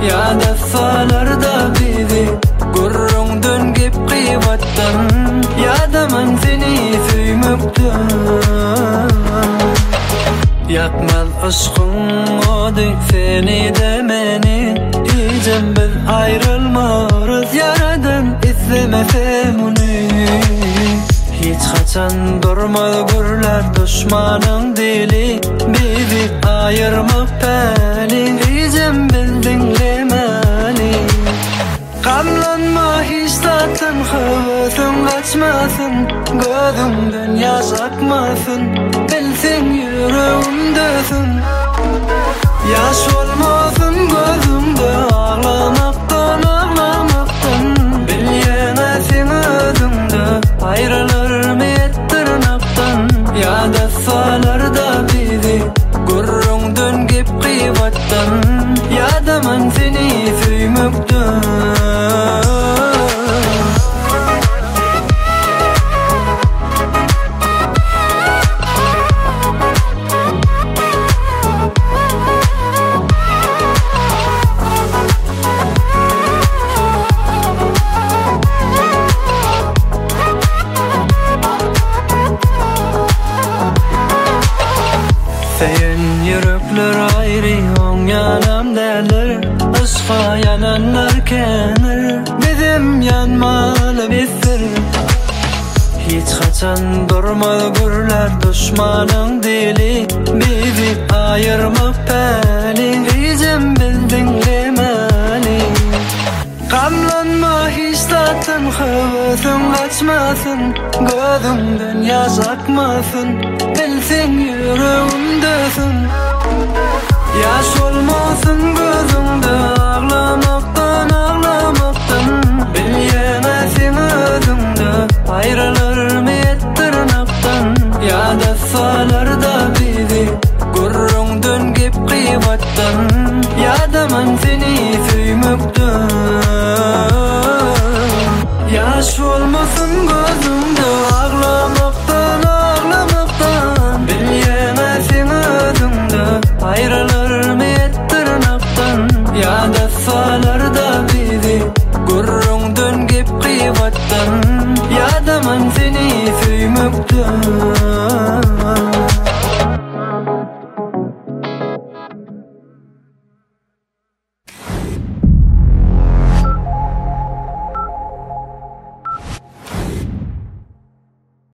Ya defalarda bizi gurrun döngip kıyvattan, ya da man seni süymüktüm. Yakmal aşkın odi seni de meni, diyeceğim biz ayrılmarız yaradan, izlemesem onu. Hiç kaçan durmaz gurlar düşmanın dili, bizi ayırmak peli, diyeceğim biz dinlemeli. Kamlanma hiç zaten hıvısın kaçmasın, gözümden yaş akmasın, bilsin yüreğimdesin. Yaş olmasın gözümde ağlamaktan, bil yana sen özümde, ayrılır mı tırnaktan. Ya defalarda bizi gurrun döngip kıyvattan, ya da man seni süymüktüm. Seyin yürekler ayrı, on yanam derler, aşka yananlar kenir, bizim yanmalı bizdir. Hiç kaçan durmaz gurlar düşmanın dili, bizi ayırmak peli, diyeceğim biz dinlemeli. Kamlanma hiç zaten hıvısın kaçmasın, gözümden yaş akmasın, bilsin yüreğimdesin. Yaş olmasın gözümde ağlamaktan, bil yana sen özümde, ayrılır mı tırnaktan. Ya defalarda bizi gurrun döngip kıyvattan,